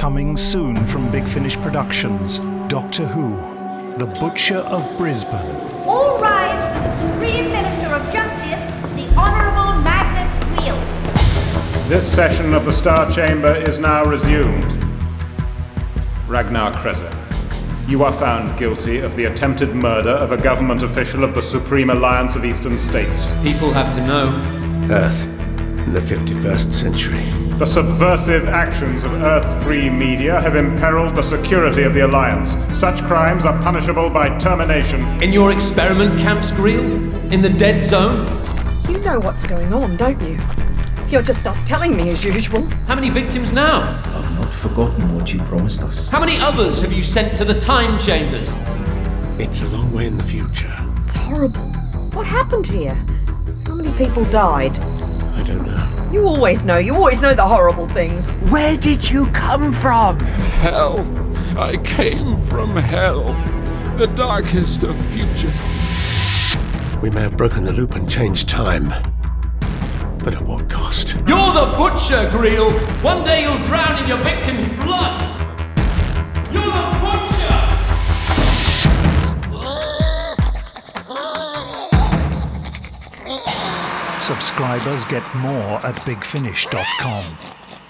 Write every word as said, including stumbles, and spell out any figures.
Coming soon from Big Finish Productions, Doctor Who, The Butcher of Brisbane. All rise for the Supreme Minister of Justice, the Honourable Magnus Greel. This session of the Star Chamber is now resumed. Ragnar Krezin, you are found guilty of the attempted murder of a government official of the Supreme Alliance of Eastern States. People have to know. Earth, in the fifty-first century. The subversive actions of Earth-free media have imperiled the security of the Alliance. Such crimes are punishable by termination. In your experiment camps, Greel? In the dead zone? You know what's going on, don't you? You're just not telling me as usual. How many victims now? I've not forgotten what you promised us. How many others have you sent to the time chambers? It's a long way in the future. It's horrible. What happened here? How many people died? I don't know. You always know. You always know the horrible things. Where did you come from? Hell. I came from hell. The darkest of futures. We may have broken the loop and changed time. But at what cost? You're the Butcher, Greel! One day you'll drown in your victim's blood! You're the Butcher! Subscribers get more at big finish dot com.